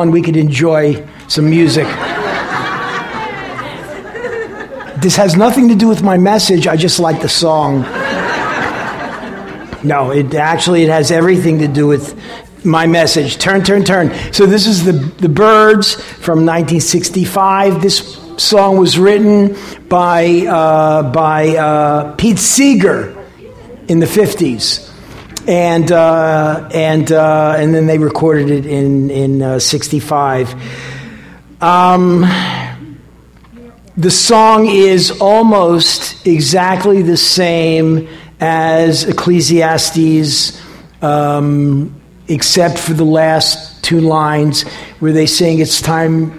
on, we could enjoy some music. This has nothing to do with my message. I just like the song. No, it has everything to do with my message. Turn. So this is the Byrds from 1965. This song was written by Pete Seeger in the 50s. And then they recorded it in 65. The song is almost exactly the same as Ecclesiastes, except for the last two lines where they sing, "It's time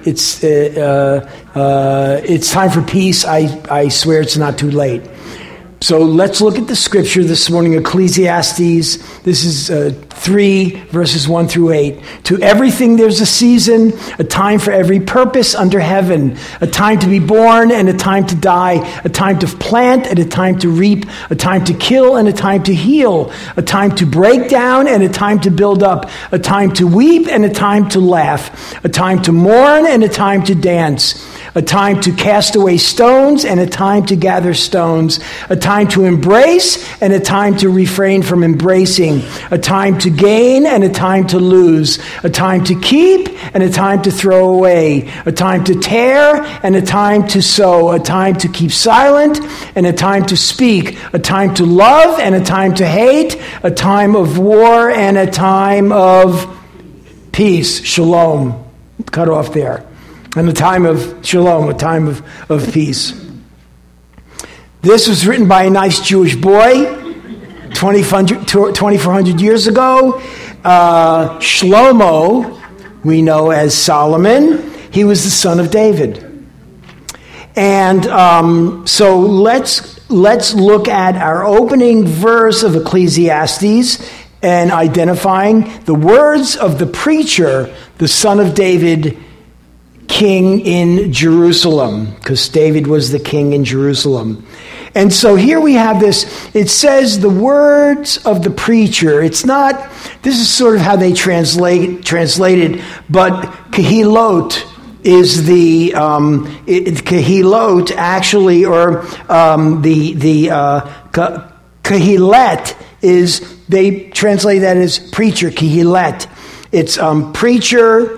for peace. I swear it's not too late." So let's look at the scripture this morning, Ecclesiastes. This is 3, verses 1 through 8. "To everything there's a season, a time for every purpose under heaven, a time to be born and a time to die, a time to plant and a time to reap, a time to kill and a time to heal, a time to break down and a time to build up, a time to weep and a time to laugh, a time to mourn and a time to dance, a time to cast away stones and a time to gather stones, a time to embrace and a time to refrain from embracing, a time to gain and a time to lose, a time to keep and a time to throw away, a time to tear and a time to sow, a time to keep silent and a time to speak, a time to love and a time to hate, a time of war and a time of peace." Shalom. Cut off there. And a time of shalom, a time of peace. This was written by a nice Jewish boy 2,400 years ago. Shlomo, we know as Solomon, he was the son of David. And so let's look at our opening verse of Ecclesiastes and identifying the words of the preacher, the son of David, king in Jerusalem, because David was the king in Jerusalem. And so here we have this, it says the words of the preacher. It's not, this is sort of how they translated, but kahilot is the, kahilot actually, or kahilet is, they translate that as preacher, kahilet. It's preacher.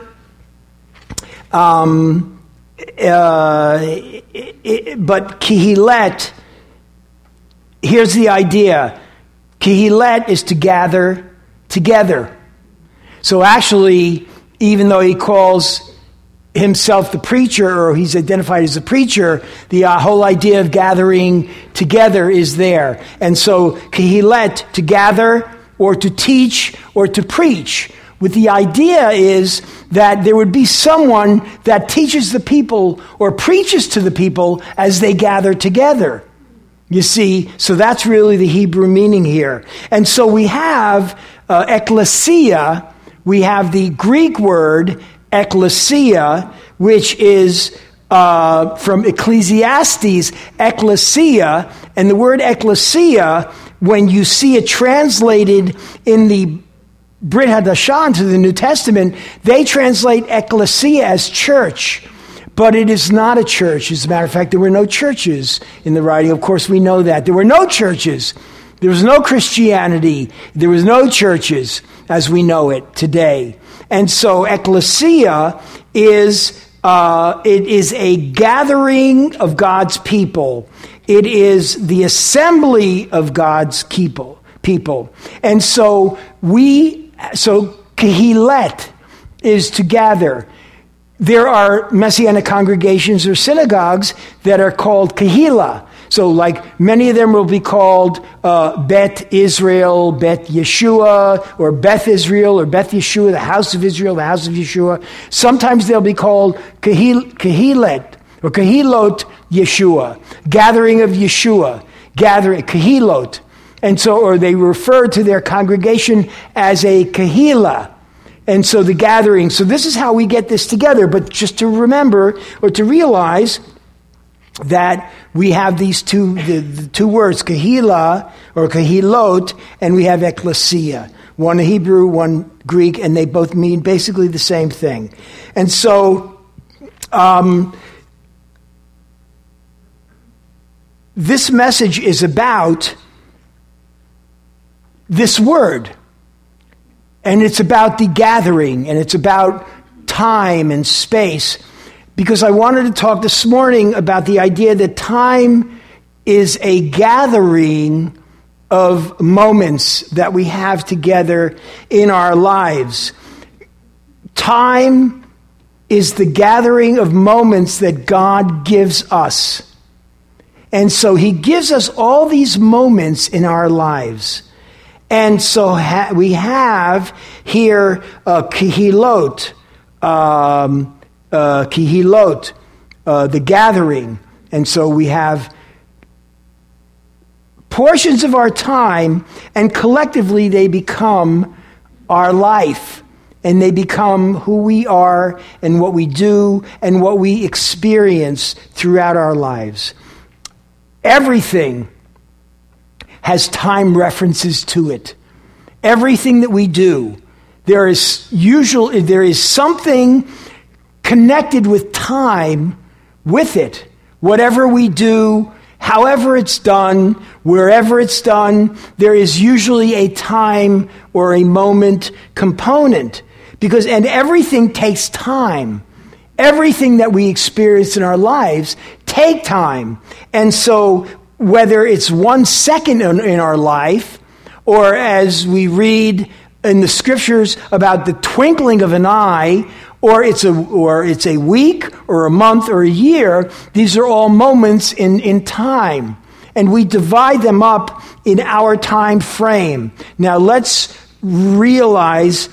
But Kehilet, here's the idea. Kehilet is to gather together. So actually, even though he calls himself the preacher, or he's identified as a preacher, the whole idea of gathering together is there. And so Kehilet, to gather, or to teach, or to preach. With the idea is that there would be someone that teaches the people or preaches to the people as they gather together. You see, so that's really the Hebrew meaning here. And so we have ecclesia, we have the Greek word ecclesia, which is from Ecclesiastes, ecclesia, and the word ecclesia, when you see it translated in the Brit Hadashah to the New Testament, they translate ecclesia as church, but it is not a church. As a matter of fact, there were no churches in the writing. Of course, we know that. There were no churches. There was no Christianity. There was no churches as we know it today. And so ecclesia is it is a gathering of God's people. It is the assembly of God's people. And so Kehilet is to gather. There are Messianic congregations or synagogues that are called Kehillah. So like many of them will be called Bet Israel, Bet Yeshua, or Beth Israel, or Beth Yeshua, the house of Israel, the house of Yeshua. Sometimes they'll be called Kehilet, or Kehilot Yeshua, gathering of Yeshua, gathering, Kehilot. And so, or they refer to their congregation as a Kehillah. And so the gathering, so this is how we get this together. But just to remember, or to realize that we have these the two words, Kehillah or Kehilot, and we have ecclesia. one Hebrew, one Greek, and they both mean basically the same thing. And so this message is about this word. And it's about the gathering, and it's about time and space. Because I wanted to talk this morning about the idea that time is a gathering of moments that we have together in our lives. Time is the gathering of moments that God gives us. And so he gives us all these moments in our lives. And so we have here kihilot, the gathering. And so we have portions of our time, and collectively they become our life. And they become who we are and what we do and what we experience throughout our lives. Everything has time references to it. Everything that we do, there is something connected with time with it. Whatever we do, however it's done, wherever it's done, there is usually a time or a moment component. And everything takes time. Everything that we experience in our lives take time. And so whether it's 1 second in our life, or as we read in the scriptures about the twinkling of an eye, or it's a week or a month or a year, these are all moments in time. And we divide them up in our time frame. Now let's realize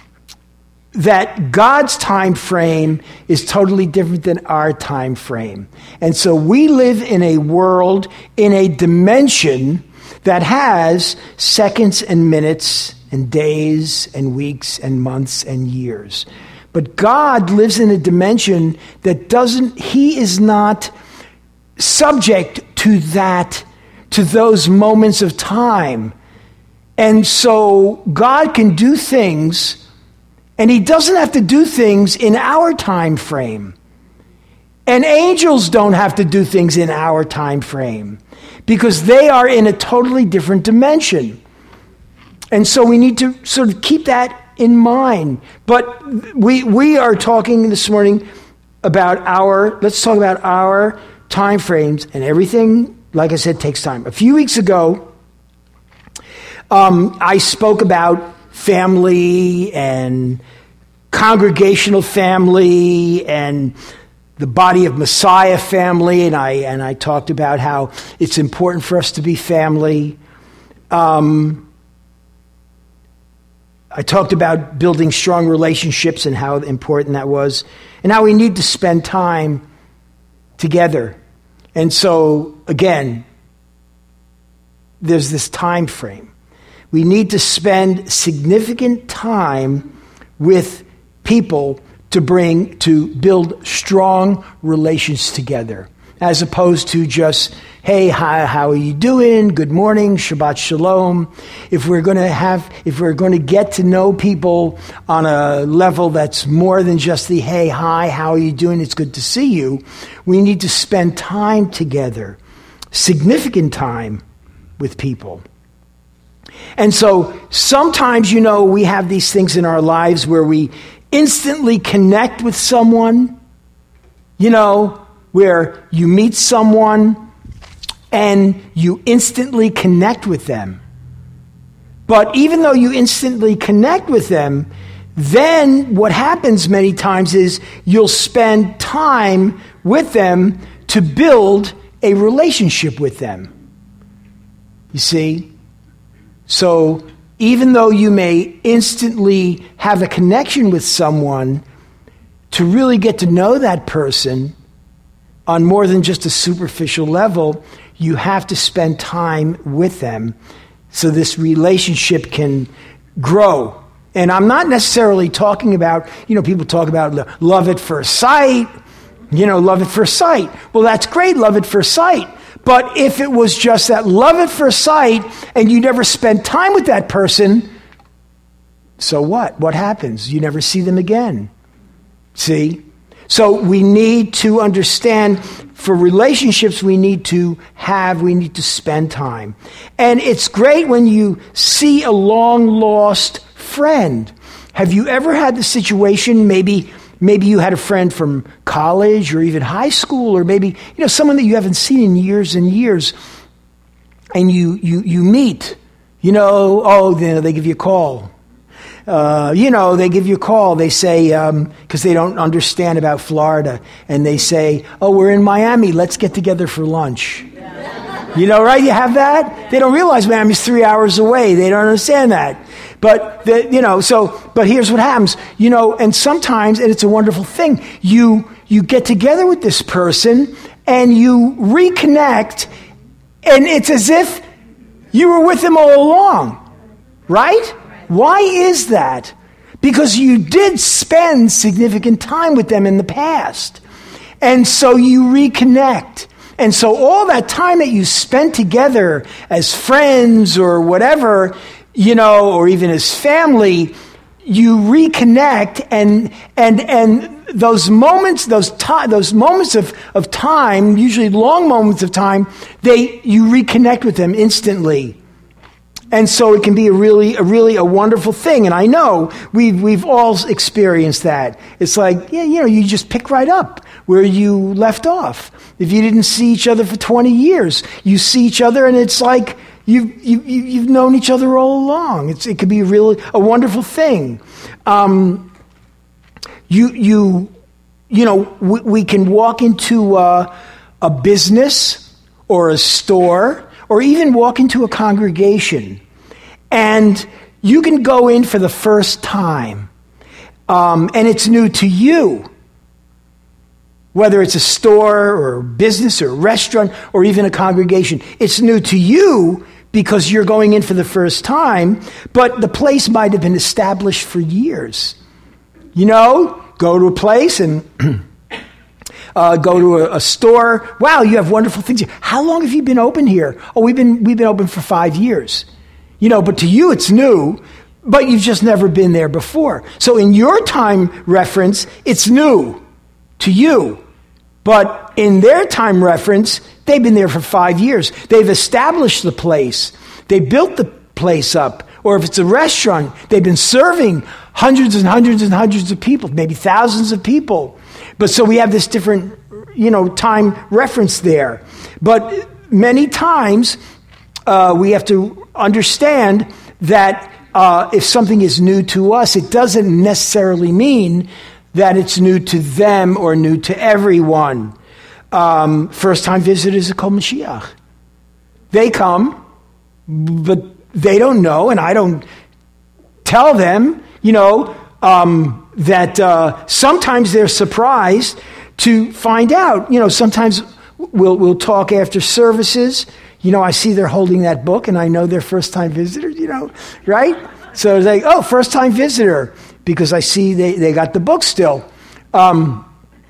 that God's time frame is totally different than our time frame. And so we live in a world, in a dimension that has seconds and minutes and days and weeks and months and years. But God lives in a dimension that he is not subject to those moments of time. And so God can do things, and he doesn't have to do things in our time frame. And angels don't have to do things in our time frame because they are in a totally different dimension. And so we need to sort of keep that in mind. But we are talking this morning about let's talk about our time frames, and everything, like I said, takes time. A few weeks ago, I spoke about family and congregational family and the body of Messiah family, and I talked about how it's important for us to be family. I talked about building strong relationships and how important that was, and how we need to spend time together. And so, again, there's this time frame. We need to spend significant time with people to build strong relations together, as opposed to just, hey, hi, how are you doing? Good morning, Shabbat Shalom. If we're going to get to know people on a level that's more than just the, hey, hi, how are you doing? It's good to see you. We need to spend time together, significant time with people. And so sometimes, we have these things in our lives where we instantly connect with someone, where you meet someone and you instantly connect with them. But even though you instantly connect with them, then what happens many times is you'll spend time with them to build a relationship with them. You see? So even though you may instantly have a connection with someone, to really get to know that person on more than just a superficial level, you have to spend time with them so this relationship can grow. And I'm not necessarily talking about, people talk about love at first sight, love at first sight. Well, that's great, love at first sight. But if it was just that love at first sight and you never spent time with that person, So what? What happens? You never see them again. See? So we need to understand, for relationships, we need to spend time. And it's great when you see a long-lost friend. Have you ever had the situation, maybe you had a friend from college or even high school, or maybe someone that you haven't seen in years and years, and you meet, they give you a call. They give you a call. They say, because they don't understand about Florida, and they say, oh, we're in Miami. Let's get together for lunch. Right? You have that? They don't realize Miami's 3 hours away. They don't understand that. But, but here's what happens. And sometimes, and it's a wonderful thing, you get together with this person, and you reconnect, and it's as if you were with them all along. Right? Why is that? Because you did spend significant time with them in the past. And so you reconnect. And so all that time that you spent together as friends or whatever, or even as family, you reconnect, and those moments, those moments of time, usually long moments of time, you reconnect with them instantly. And so it can be a really wonderful thing. And I know we've all experienced that. It's like, you just pick right up where you left off. If you didn't see each other for 20 years, you see each other, and it's like you've known each other all along. It could be a wonderful thing. We can walk into a business or a store, or even walk into a congregation, and you can go in for the first time, and it's new to you. Whether it's a store or a business or a restaurant or even a congregation, it's new to you because you're going in for the first time, but the place might have been established for years. Go to a place and go to a store. Wow, you have wonderful things here. How long have you been open here? Oh, we've been open for 5 years. But to you it's new, but you've just never been there before. So in your time reference, it's new to you. But in their time reference, they've been there for 5 years. They've established the place. They built the place up. Or if it's a restaurant, they've been serving hundreds and hundreds and hundreds of people, maybe thousands of people. But so we have this different, time reference there. But many times we have to understand that if something is new to us, it doesn't necessarily mean that it's new to them or new to everyone. First-time visitors are called Mashiach. They come, but they don't know, and I don't tell them, that sometimes they're surprised to find out. Sometimes we'll talk after services. I see they're holding that book, and I know they're first-time visitors, right? So it's like, oh, first-time visitor, because I see they got the book still. And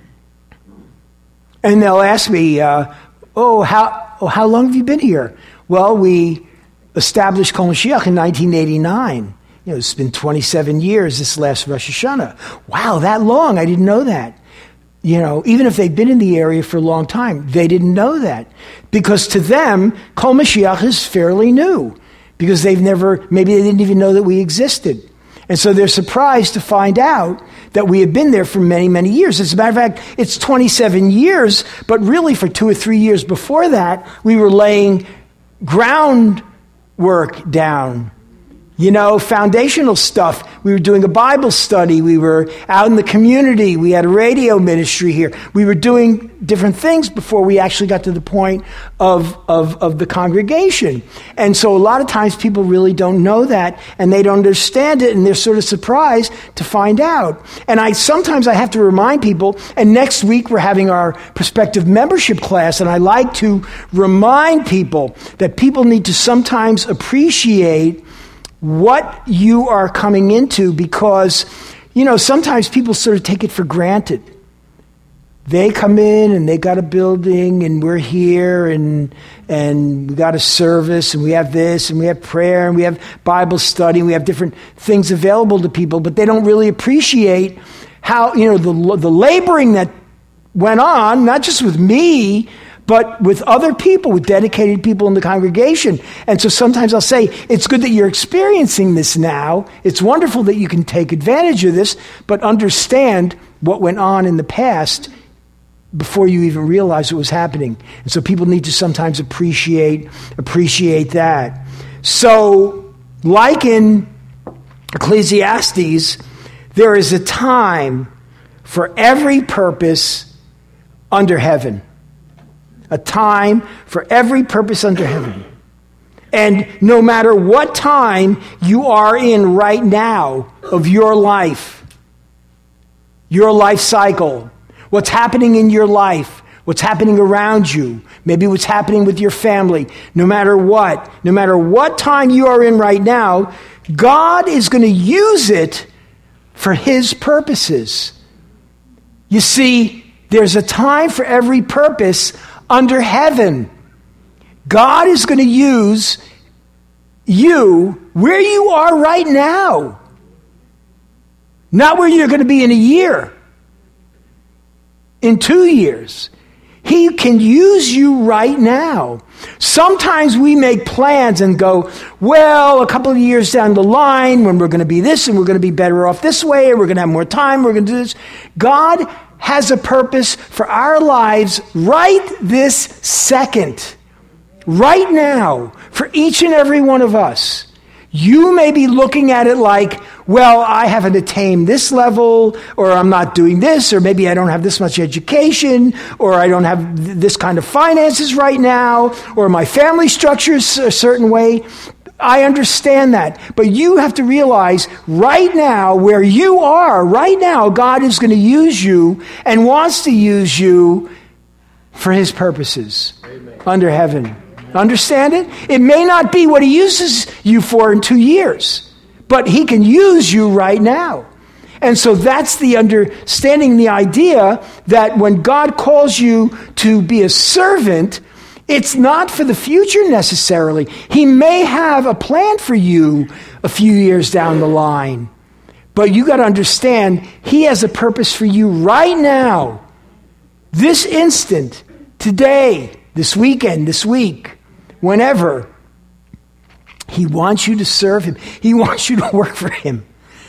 they'll ask me, how long have you been here? Well, we established Kol Mashiach in 1989. It's been 27 years this last Rosh Hashanah. Wow, that long. I didn't know that. Even if they've been in the area for a long time, they didn't know that. Because to them, Kol Mashiach is fairly new. Because maybe they didn't even know that we existed. And so they're surprised to find out that we have been there for many, many years. As a matter of fact, it's 27 years, but really for 2 or 3 years before that, we were laying groundwork down. Foundational stuff. We were doing a Bible study. We were out in the community. We had a radio ministry here. We were doing different things before we actually got to the point of the congregation. And so a lot of times people really don't know that, and they don't understand it, and they're sort of surprised to find out. And sometimes I have to remind people, and next week we're having our prospective membership class, and I like to remind people that people need to sometimes appreciate what you are coming into, because, sometimes people sort of take it for granted They come in and they got a building and we're here and we got a service and we have this and we have prayer and we have Bible study and we have different things available to people, but they don't really appreciate how, the laboring that went on, not just with me, but with other people, with dedicated people in the congregation. And so sometimes I'll say, it's good that you're experiencing this now. It's wonderful that you can take advantage of this, but understand what went on in the past before you even realize what was happening. And so people need to sometimes appreciate that. So, like in Ecclesiastes, there is a time for every purpose under heaven. A time for every purpose under heaven. And no matter what time you are in right now of your life cycle, what's happening in your life, what's happening around you, maybe what's happening with your family, no matter what time you are in right now, God is going to use it for His purposes. You see, there's a time for every purpose under heaven. God is going to use you where you are right now, not where you're going to be in a year. In 2 years. He can use you right now. Sometimes we make plans and go, well, a couple of years down the line when we're going to be this and we're going to be better off this way, or we're going to have more time, we're going to do this. God has a purpose for our lives right this second, right now, for each and every one of us. You may be looking at it like, well, I haven't attained this level, or I'm not doing this, or maybe I don't have this much education, or I don't have this kind of finances right now, or my family structure is a certain way. I understand that. But you have to realize right now, where you are, right now, God is going to use you and wants to use you for His purposes. Amen. Under heaven. Understand it? It may not be what He uses you for in 2 years, but He can use you right now. And so that's the understanding, the idea that when God calls you to be a servant, it's not for the future necessarily. He may have a plan for you a few years down the line, but you got to understand He has a purpose for you right now, this instant, today, this weekend, this week. Whenever. He wants you to serve Him. He wants you to work for Him.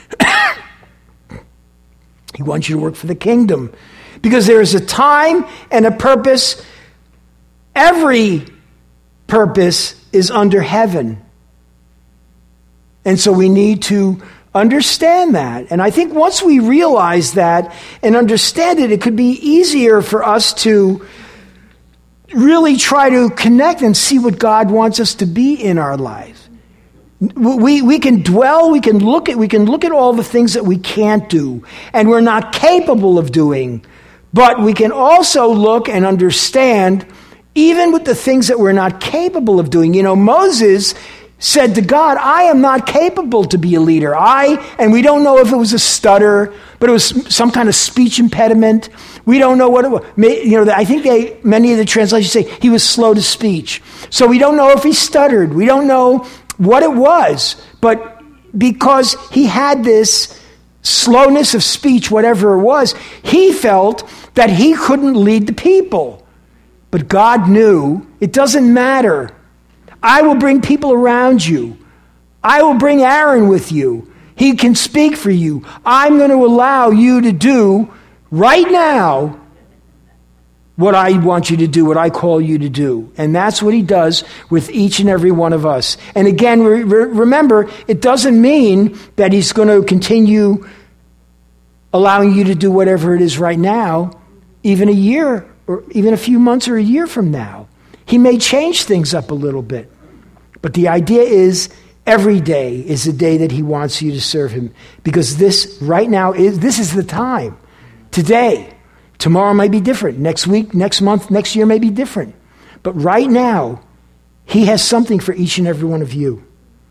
He wants you to work for the kingdom. Because there is a time and a purpose. Every purpose is under heaven. And so we need to understand that. And I think once we realize that and understand it, it could be easier for us to really try to connect and see what God wants us to be in our life. We can dwell, we can look at all the things that we can't do and we're not capable of doing, but we can also look and understand even with the things that we're not capable of doing. Moses said to God, I am not capable to be a leader. And we don't know if it was a stutter, but it was some kind of speech impediment. We don't know what it was. I think many of the translations say he was slow to speech. So we don't know if he stuttered. We don't know what it was. But because he had this slowness of speech, whatever it was, he felt that he couldn't lead the people. But God knew it doesn't matter. I will bring people around you. I will bring Aaron with you. He can speak for you. I'm going to allow you to do right now what I want you to do, what I call you to do. And that's what He does with each and every one of us. And again, remember, it doesn't mean that He's going to continue allowing you to do whatever it is right now, even a year or even a few months or a year from now. He may change things up a little bit. But the idea is every day is the day that He wants you to serve Him. Because this right now this is the time. Today. Tomorrow might be different. Next week, next month, next year may be different. But right now, He has something for each and every one of you.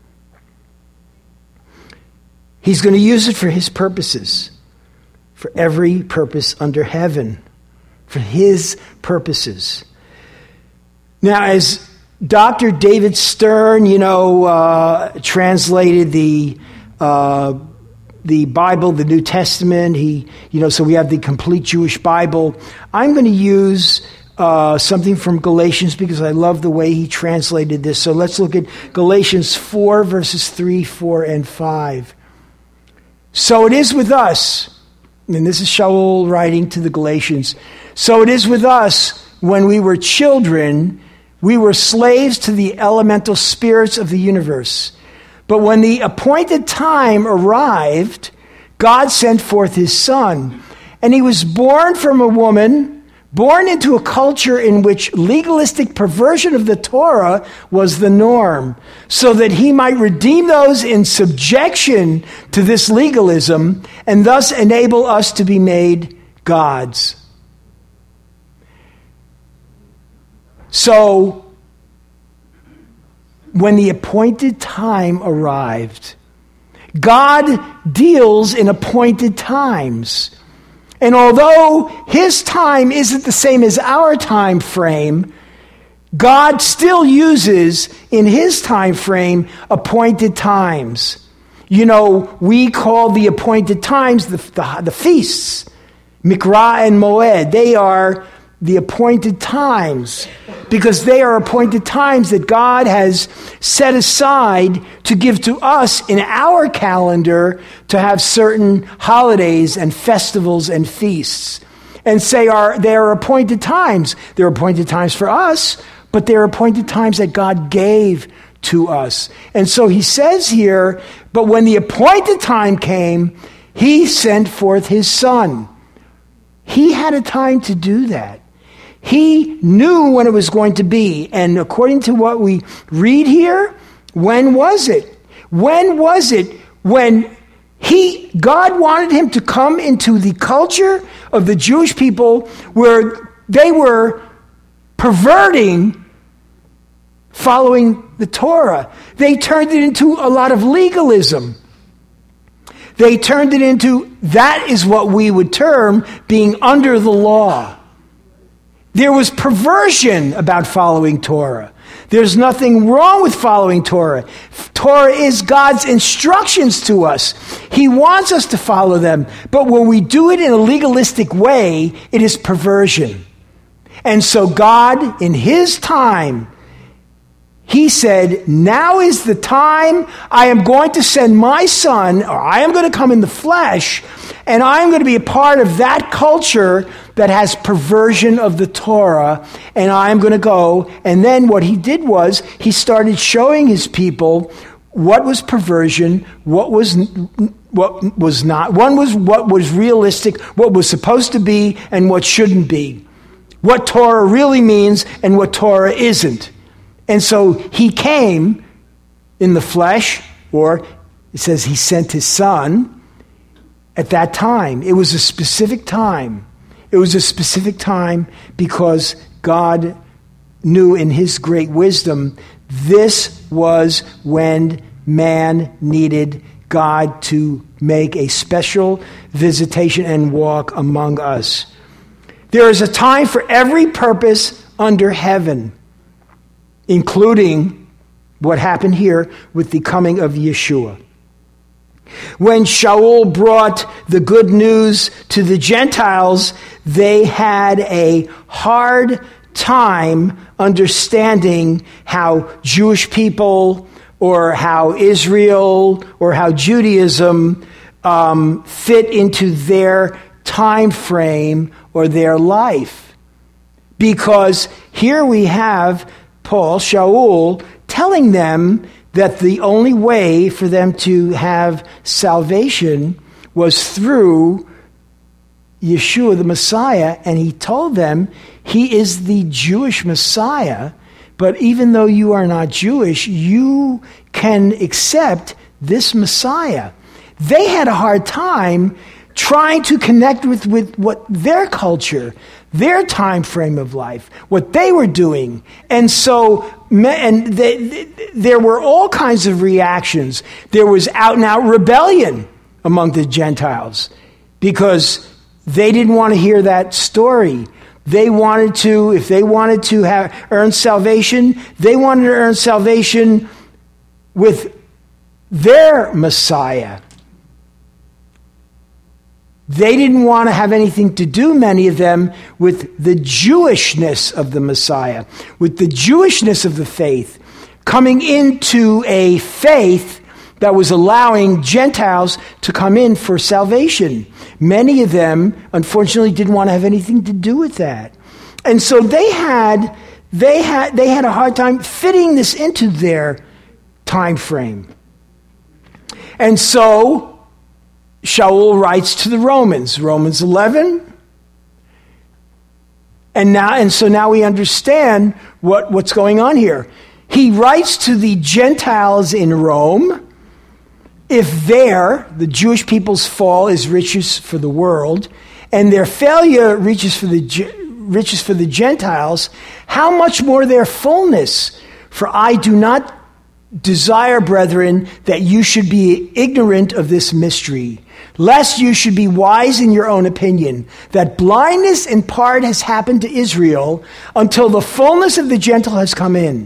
He's going to use it for His purposes. For every purpose under heaven. for his purposes. Now, as Dr. David Stern, translated the Bible, the New Testament, so we have the complete Jewish Bible. I'm going to use something from Galatians because I love the way he translated this. So let's look at Galatians 4, verses 3, 4, and 5. So it is with us, and this is Shaul writing to the Galatians, so it is with us when we were children, we were slaves to the elemental spirits of the universe. But when the appointed time arrived, God sent forth his Son, and he was born from a woman, born into a culture in which legalistic perversion of the Torah was the norm, so that he might redeem those in subjection to this legalism and thus enable us to be made gods. So, when the appointed time arrived, God deals in appointed times. And although his time isn't the same as our time frame, God still uses in his time frame appointed times. We call the appointed times the feasts, Mikra and Moed. They are the appointed times because they are appointed times that God has set aside to give to us in our calendar to have certain holidays and festivals and feasts. And they are appointed times. They're appointed times for us, but they're appointed times that God gave to us. And so he says here, but when the appointed time came, he sent forth his Son. He had a time to do that. He knew when it was going to be. And according to what we read here, when was it? When was it when God wanted him to come into the culture of the Jewish people where they were perverting following the Torah? They turned it into a lot of legalism. They turned it into, that is what we would term being under the law. There was perversion about following Torah. There's nothing wrong with following Torah. Torah is God's instructions to us. He wants us to follow them. But when we do it in a legalistic way, it is perversion. And so God, in his time, he said, now is the time. I am going to send my Son, or I am going to come in the flesh, and I am going to be a part of that culture that has perversion of the Torah, and I am going to go. And then what he did was he started showing his people what was perversion, what was not. One was what was realistic, what was supposed to be, and what shouldn't be. What Torah really means and what Torah isn't. And so he came in the flesh, or it says he sent his Son at that time. It was a specific time. It was a specific time because God knew in his great wisdom this was when man needed God to make a special visitation and walk among us. There is a time for every purpose under heaven, including what happened here with the coming of Yeshua. When Shaul brought the good news to the Gentiles, they had a hard time understanding how Jewish people or how Israel or how Judaism fit into their time frame or their life. Because here we have Shaul, telling them that the only way for them to have salvation was through Yeshua the Messiah, and he told them he is the Jewish Messiah, but even though you are not Jewish, you can accept this Messiah. They had a hard time trying to connect with what their culture, their time frame of life, what they were doing. And so there were all kinds of reactions. There was out-and-out rebellion among the Gentiles because they didn't want to hear that story. if they wanted to earn salvation, they wanted to earn salvation with their Messiah. They didn't want to have anything to do, many of them, with the Jewishness of the Messiah, with the Jewishness of the faith, coming into a faith that was allowing Gentiles to come in for salvation. Many of them, unfortunately, didn't want to have anything to do with that. And so they had a hard time fitting this into their time frame. And so Shaul writes to the Romans 11. And so now we understand what's going on here. He writes to the Gentiles in Rome. If the Jewish people's fall is riches for the world, and their failure riches for the Gentiles, how much more their fullness? For I do not desire, brethren, that you should be ignorant of this mystery, lest you should be wise in your own opinion, that blindness in part has happened to Israel until the fullness of the Gentiles has come in.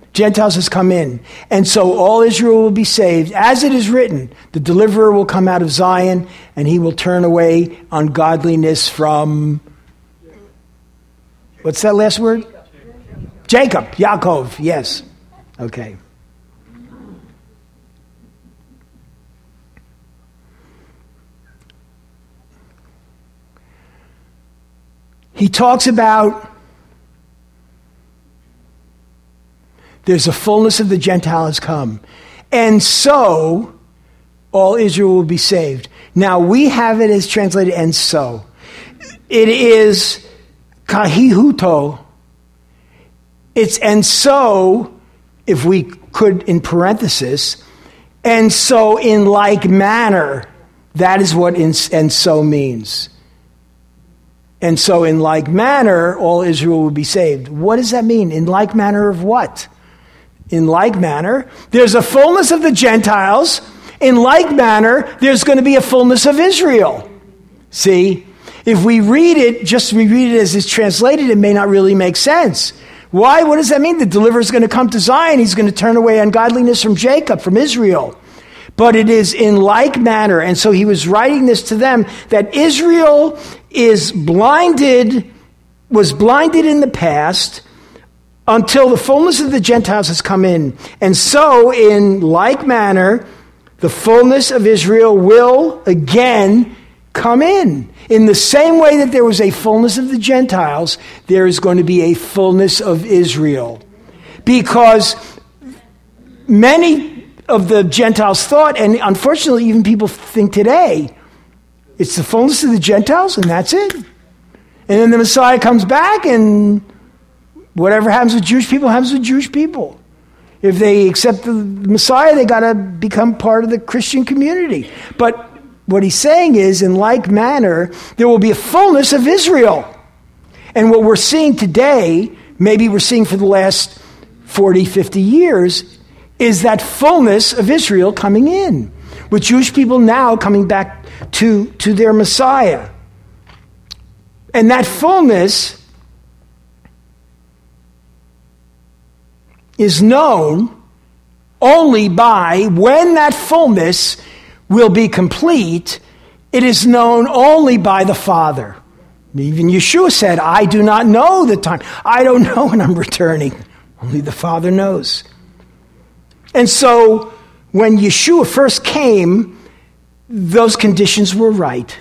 And so all Israel will be saved. As it is written, the deliverer will come out of Zion, and he will turn away ungodliness from, what's that last word? Jacob, Yaakov, yes. Okay. He talks about there's a fullness of the Gentiles come. And so all Israel will be saved. Now we have it as translated and so. It is kahihuto. It's and so, if we could in parenthesis, and so in like manner. That is what and so means. And so in like manner, all Israel will be saved. What does that mean? In like manner of what? In like manner, there's a fullness of the Gentiles. In like manner, there's going to be a fullness of Israel. See? If we read it as it's translated, it may not really make sense. Why? What does that mean? The deliverer is going to come to Zion. He's going to turn away ungodliness from Jacob, from Israel. But it is in like manner. And so he was writing this to them, that Israel was blinded in the past until the fullness of the Gentiles has come in. And so in like manner, the fullness of Israel will again come in. In the same way that there was a fullness of the Gentiles, there is going to be a fullness of Israel. Because many of the Gentiles thought, and unfortunately even people think today, it's the fullness of the Gentiles and that's it. And then the Messiah comes back and whatever happens with Jewish people happens with Jewish people. If they accept the Messiah, they got to become part of the Christian community. But what he's saying is, in like manner, there will be a fullness of Israel. And what we're seeing today, maybe we're seeing for the last 40, 50 years, is that fullness of Israel coming in, with Jewish people now coming back to their Messiah. And that fullness is known only by, when that fullness will be complete, it is known only by the Father. Even Yeshua said, I do not know the time. I don't know when I'm returning. Only the Father knows. And so when Yeshua first came, those conditions were right.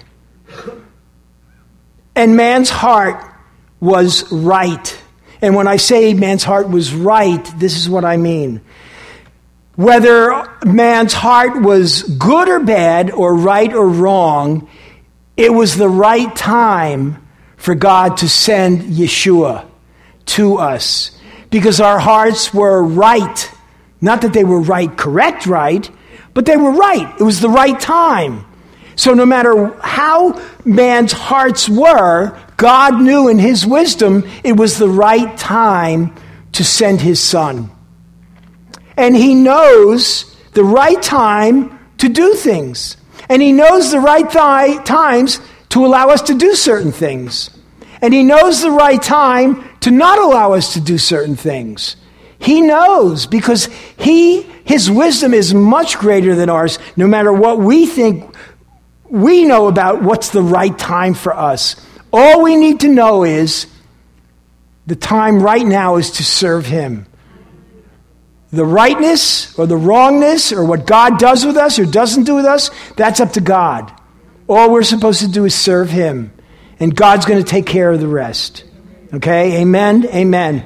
And man's heart was right. And when I say man's heart was right, this is what I mean. Whether man's heart was good or bad, or right or wrong, it was the right time for God to send Yeshua to us. Because our hearts were right. Not that they were correct, but they were right. It was the right time. So no matter how man's hearts were, God knew in his wisdom it was the right time to send his Son. And he knows the right time to do things. And he knows the right times to allow us to do certain things. And he knows the right time to not allow us to do certain things. He knows, because his wisdom is much greater than ours, no matter what we think we know about what's the right time for us. All we need to know is the time right now is to serve him. The rightness or the wrongness or what God does with us or doesn't do with us, that's up to God. All we're supposed to do is serve him. And God's going to take care of the rest. Okay? Amen? Amen.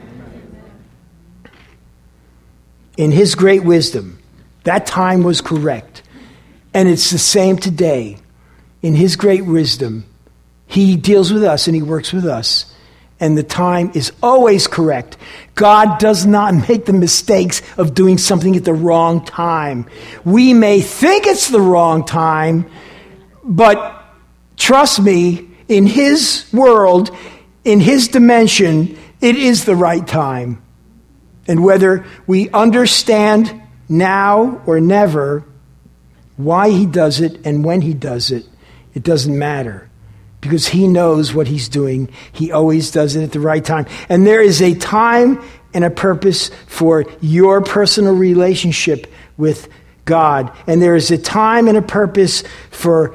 In his great wisdom, that time was correct. And it's the same today. In his great wisdom, he deals with us and he works with us. And the time is always correct. God does not make the mistakes of doing something at the wrong time. We may think it's the wrong time, but trust me, in his world, in his dimension, it is the right time. And whether we understand now or never why he does it and when he does it, it doesn't matter. Because he knows what he's doing. He always does it at the right time. And there is a time and a purpose for your personal relationship with God. And there is a time and a purpose for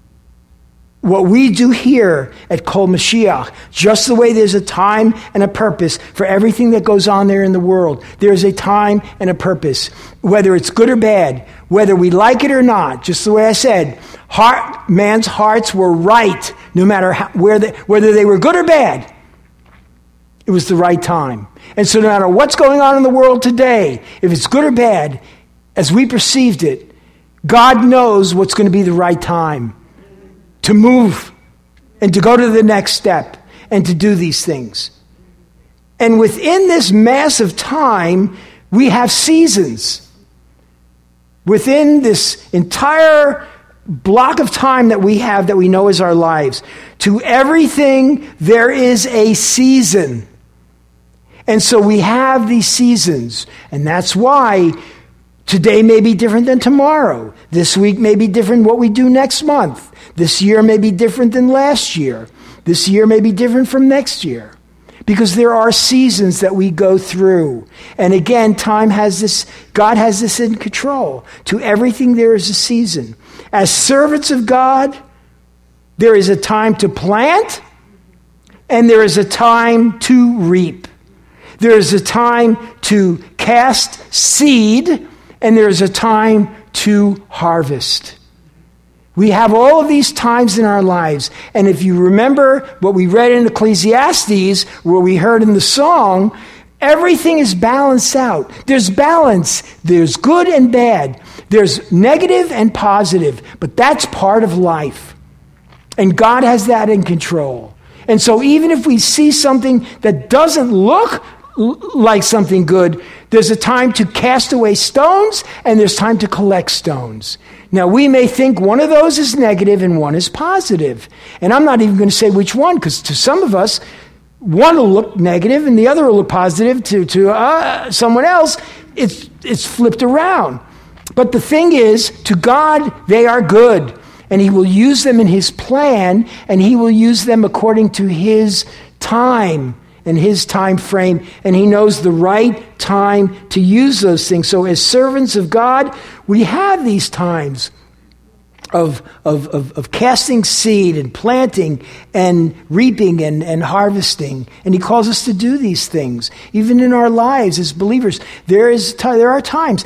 what we do here at Kol Mashiach. Just the way there's a time and a purpose for everything that goes on there in the world. There's a time and a purpose. Whether it's good or bad, whether we like it or not, just the way I said, man's hearts were right, no matter whether they were good or bad. It was the right time. And so no matter what's going on in the world today, if it's good or bad, as we perceived it, God knows what's going to be the right time to move and to go to the next step and to do these things. And within this massive time, we have seasons. Within this entire block of time that we have that we know as our lives, to everything there is a season. And so we have these seasons, and that's why today may be different than tomorrow. This week may be different what we do next month. This year may be different than last year. This year may be different from next year. Because there are seasons that we go through. And again, God has this in control. To everything there is a season. As servants of God, there is a time to plant, and there is a time to reap. There is a time to cast seed, and there is a time to harvest. We have all of these times in our lives. And if you remember what we read in Ecclesiastes, where we heard in the song, everything is balanced out. There's balance. There's good and bad. There's negative and positive. But that's part of life. And God has that in control. And so even if we see something that doesn't look like something good, there's a time to cast away stones and there's time to collect stones. Now, we may think one of those is negative and one is positive. And I'm not even going to say which one, because to some of us, one will look negative and the other will look positive. To someone else, it's flipped around. But the thing is, to God, they are good. And he will use them in his plan, and he will use them according to his time and his time frame, and he knows the right time to use those things. So as servants of God, we have these times of casting seed and planting and reaping and harvesting. And he calls us to do these things. Even in our lives as believers, there are times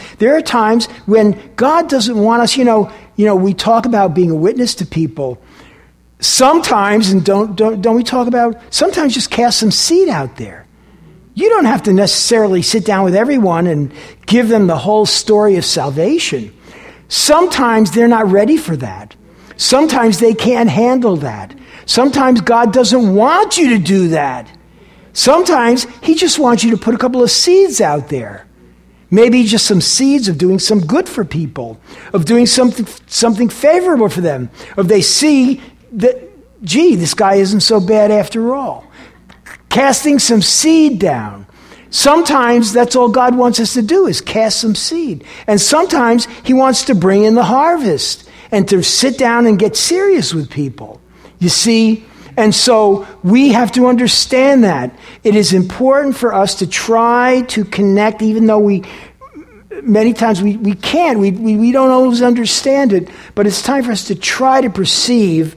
when God doesn't want us, we talk about being a witness to people. Sometimes, and don't we talk about, sometimes just cast some seed out there. You don't have to necessarily sit down with everyone and give them the whole story of salvation. Sometimes they're not ready for that. Sometimes they can't handle that. Sometimes God doesn't want you to do that. Sometimes he just wants you to put a couple of seeds out there. Maybe just some seeds of doing some good for people, of doing something favorable for them, of they see that, gee, this guy isn't so bad after all. Casting some seed down. Sometimes that's all God wants us to do is cast some seed. And sometimes he wants to bring in the harvest and to sit down and get serious with people. You see, And so we have to understand that. It is important for us to try to connect, even though many times we can't. We don't always understand it. But it's time for us to try to perceive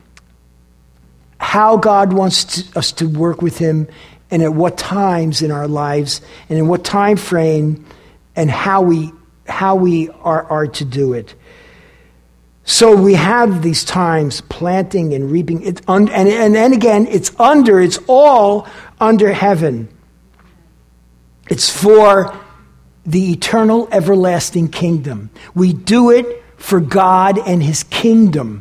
how God wants us to work with him, and at what times in our lives, and in what time frame, and how we are to do it. So we have these times, planting and reaping. And then again, it's all under heaven. It's for the eternal, everlasting kingdom. We do it for God and his kingdom.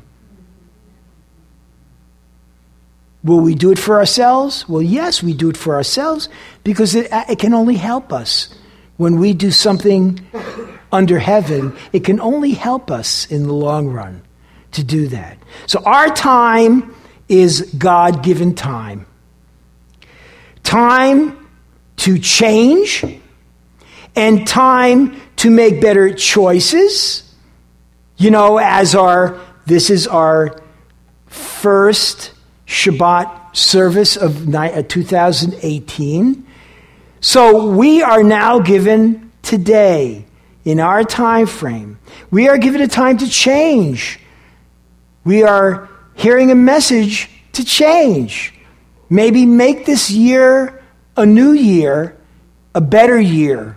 Will we do it for ourselves? Well, yes, we do it for ourselves, because it can only help us. When we do something under heaven, it can only help us in the long run to do that. So our time is God-given time. Time to change, and time to make better choices. This is our first Shabbat service of 2018. So we are now given today, in our time frame, we are given a time to change. We are hearing a message to change. Maybe make this year a new year, a better year,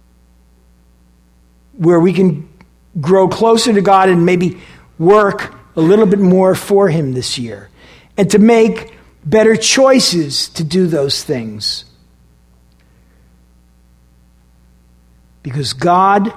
where we can grow closer to God and maybe work a little bit more for him this year, and to make better choices to do those things. Because God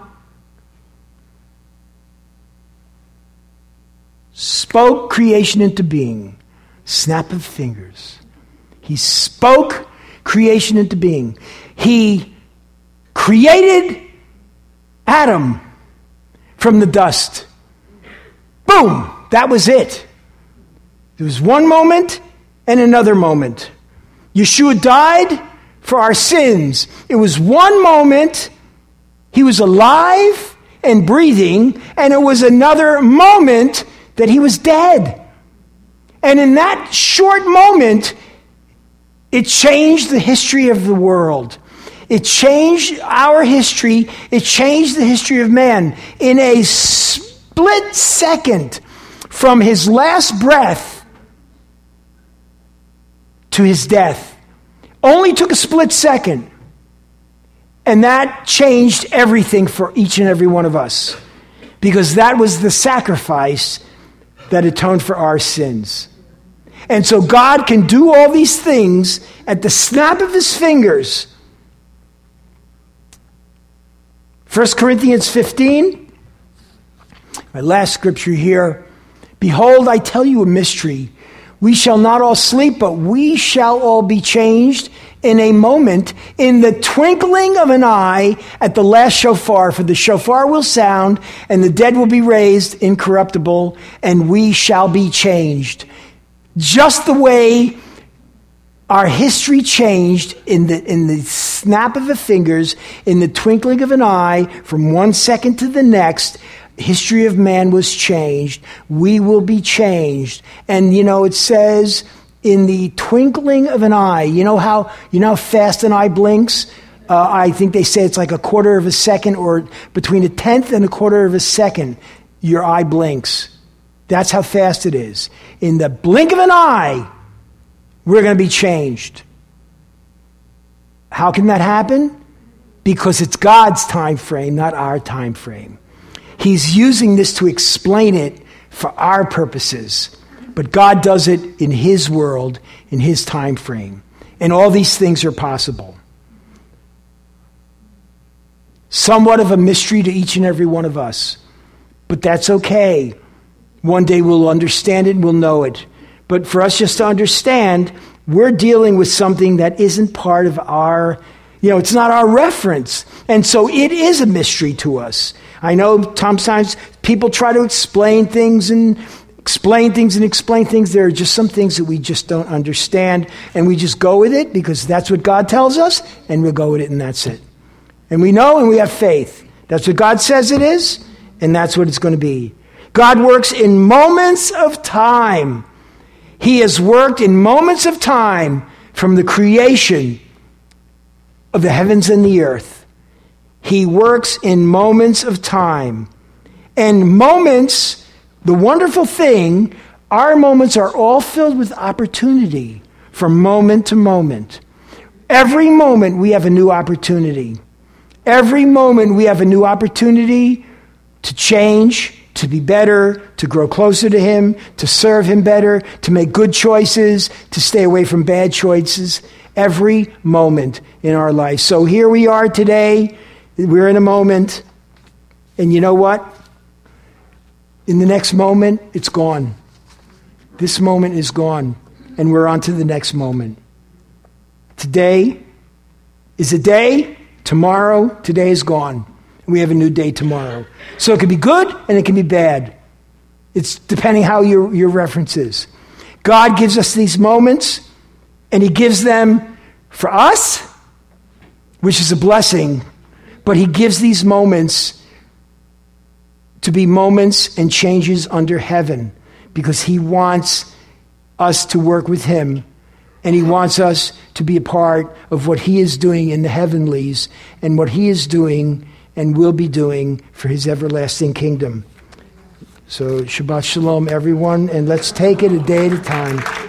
spoke creation into being. Snap of fingers. He spoke creation into being. He created Adam from the dust. Boom! That was it. There was one moment and another moment. Yeshua died for our sins. It was one moment. He was alive and breathing, and it was another moment that he was dead. And in that short moment, it changed the history of the world. It changed our history. It changed the history of man. In a split second, from his last breath to his death, only took a split second. And that changed everything for each and every one of us, because that was the sacrifice that atoned for our sins. And so God can do all these things at the snap of his fingers. 1 Corinthians 15, my last scripture here. Behold, I tell you a mystery. We shall not all sleep, but we shall all be changed in a moment, in the twinkling of an eye, at the last shofar. For the shofar will sound, and the dead will be raised incorruptible, and we shall be changed. Just the way our history changed in the snap of the fingers, in the twinkling of an eye, from one second to the next, history of man was changed. We will be changed. And it says, in the twinkling of an eye. You know how fast an eye blinks? I think they say it's like a quarter of a second, or between a tenth and a quarter of a second, your eye blinks. That's how fast it is. In the blink of an eye, we're going to be changed. How can that happen? Because it's God's time frame, not our time frame. He's using this to explain it for our purposes. But God does it in his world, in his time frame. And all these things are possible. Somewhat of a mystery to each and every one of us. But that's okay. One day we'll understand it and we'll know it. But for us just to understand, we're dealing with something that isn't part of our, it's not our reference. And so it is a mystery to us. I know sometimes people try to explain things. There are just some things that we just don't understand, and we just go with it because that's what God tells us, and we'll go with it, and that's it. And we know, and we have faith. That's what God says it is, and that's what it's going to be. God works in moments of time. He has worked in moments of time from the creation of the heavens and the earth. He works in moments of time. And moments, the wonderful thing, our moments are all filled with opportunity from moment to moment. Every moment we have a new opportunity. Every moment we have a new opportunity to change, to be better, to grow closer to Him, to serve Him better, to make good choices, to stay away from bad choices. Every moment in our life. So here we are today. We're in a moment. And you know what? In the next moment, it's gone. This moment is gone. And we're on to the next moment. Today is a day. Tomorrow, today is gone. We have a new day tomorrow. So it can be good and it can be bad. It's depending how your reference is. God gives us these moments, and He gives them for us, which is a blessing, but He gives these moments to be moments and changes under heaven, because He wants us to work with Him, and He wants us to be a part of what He is doing in the heavenlies and what He is doing and will be doing for His everlasting kingdom. So Shabbat Shalom, everyone, and let's take it a day at a time.